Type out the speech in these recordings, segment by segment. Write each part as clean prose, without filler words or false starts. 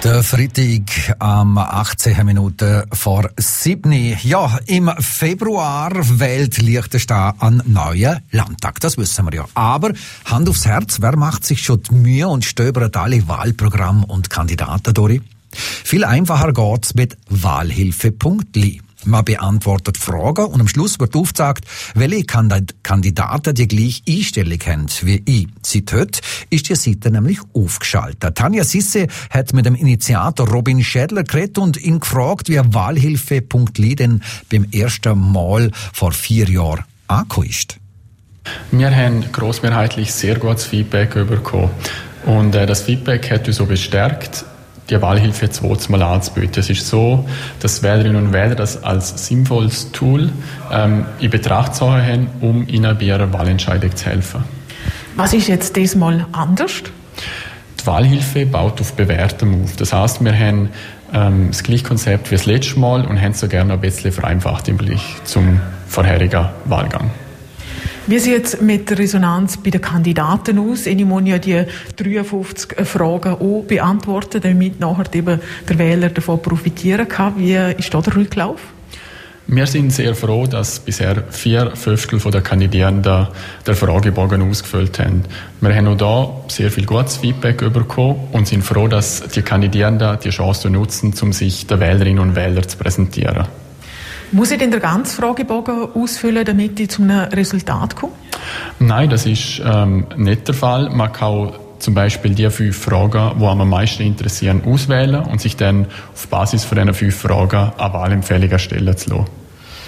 Der Freitag am 18 Minuten vor 7. Ja, im Februar wählt Liechtenstein einen neuen Landtag. Das wissen wir ja. Aber Hand aufs Herz, wer macht sich schon die Mühe und stöbert alle Wahlprogramme und Kandidaten durch? Viel einfacher geht's mit wahlhilfe.li. Man beantwortet Fragen und am Schluss wird aufgezeigt, welche Kandidaten die gleiche Einstellung haben wie ich. Seit heute ist die Seite nämlich aufgeschaltet. Tanja Sisse hat mit dem Initiator Robin Schädler geredet und ihn gefragt, wie wahlhilfe.li denn beim ersten Mal vor 4 Jahren angekommen ist. Wir haben grossmehrheitlich sehr gutes Feedback bekommen. Und das Feedback hat uns so bestärkt, die Wahlhilfe zweites Mal anzubieten. Es ist so, dass Wählerinnen und Wähler das als sinnvolles Tool in Betracht ziehen haben, um ihnen bei ihrer Wahlentscheidung zu helfen. Was ist jetzt diesmal anders? Die Wahlhilfe baut auf Bewährtem auf. Das heisst, wir haben das gleiche Konzept wie das letzte Mal und haben es so gerne ein bisschen vereinfacht im Vergleich zum vorherigen Wahlgang. Wie sieht es mit der Resonanz bei den Kandidaten aus? Ich muss ja die 53 Fragen auch beantworten, damit nachher eben der Wähler davon profitieren kann. Wie ist da der Rücklauf? Wir sind sehr froh, dass bisher 4/5 der Kandidierenden den Fragebogen ausgefüllt haben. Wir haben auch da sehr viel gutes Feedback bekommen und sind froh, dass die Kandidierenden die Chance nutzen, um sich den Wählerinnen und Wählern zu präsentieren. Muss ich denn den ganzen Fragebogen ausfüllen, damit ich zu einem Resultat komme? Nein, das ist nicht der Fall. Man kann zum Beispiel die 5 Fragen, die am meisten interessieren, auswählen und sich dann auf Basis von diesen 5 Fragen eine Wahlempfehlung erstellen zu lassen.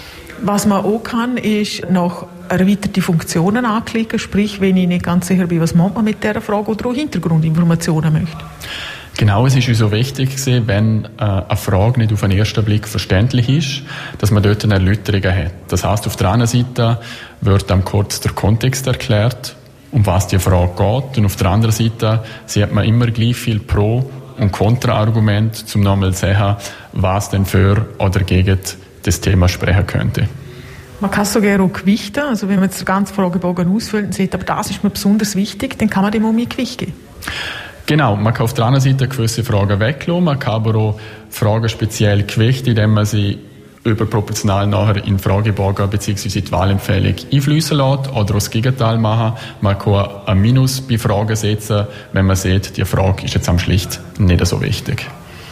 Was man auch kann, ist noch erweiterte Funktionen anklicken, sprich, wenn ich nicht ganz sicher bin, was macht man mit dieser Frage oder auch Hintergrundinformationen möchte. Genau, es ist uns so wichtig gewesen, wenn eine Frage nicht auf den ersten Blick verständlich ist, dass man dort eine Erläuterung hat. Das heisst, auf der einen Seite wird dann kurz der Kontext erklärt, um was die Frage geht, und auf der anderen Seite sieht man immer gleich viel Pro- und Kontraargumente, um nochmal zu sehen, was denn für oder gegen das Thema sprechen könnte. Man kann es sogar auch gewichten, also wenn man jetzt den ganzen Fragebogen ausfüllt und sieht, aber das ist mir besonders wichtig, dann kann man dem auch mehr Gewicht geben. Genau, man kann auf der anderen Seite gewisse Fragen weglassen, man kann aber auch Fragen speziell gewichten, indem man sie überproportional nachher in den Fragebogen bzw. die Wahlempfehlung einfließen lässt oder auch das Gegenteil machen. Man kann ein Minus bei Fragen setzen, wenn man sieht, die Frage ist jetzt am schlicht nicht so wichtig.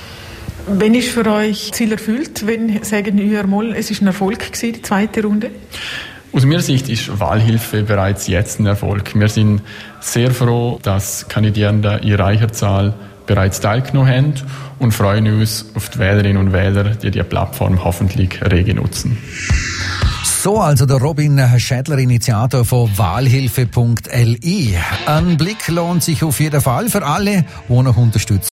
Wenn ist für euch Ziel erfüllt? Wenn sagen wir mal, es ist ein Erfolg gewesen, die zweite Runde? Aus meiner Sicht ist Wahlhilfe bereits jetzt ein Erfolg. Wir sind sehr froh, dass Kandidierende in reicher Zahl bereits teilgenommen haben und freuen uns auf die Wählerinnen und Wähler, die Plattform hoffentlich rege nutzen. So also der Robin Schädler, Initiator von wahlhilfe.li. Ein Blick lohnt sich auf jeden Fall für alle, die noch unterstützen.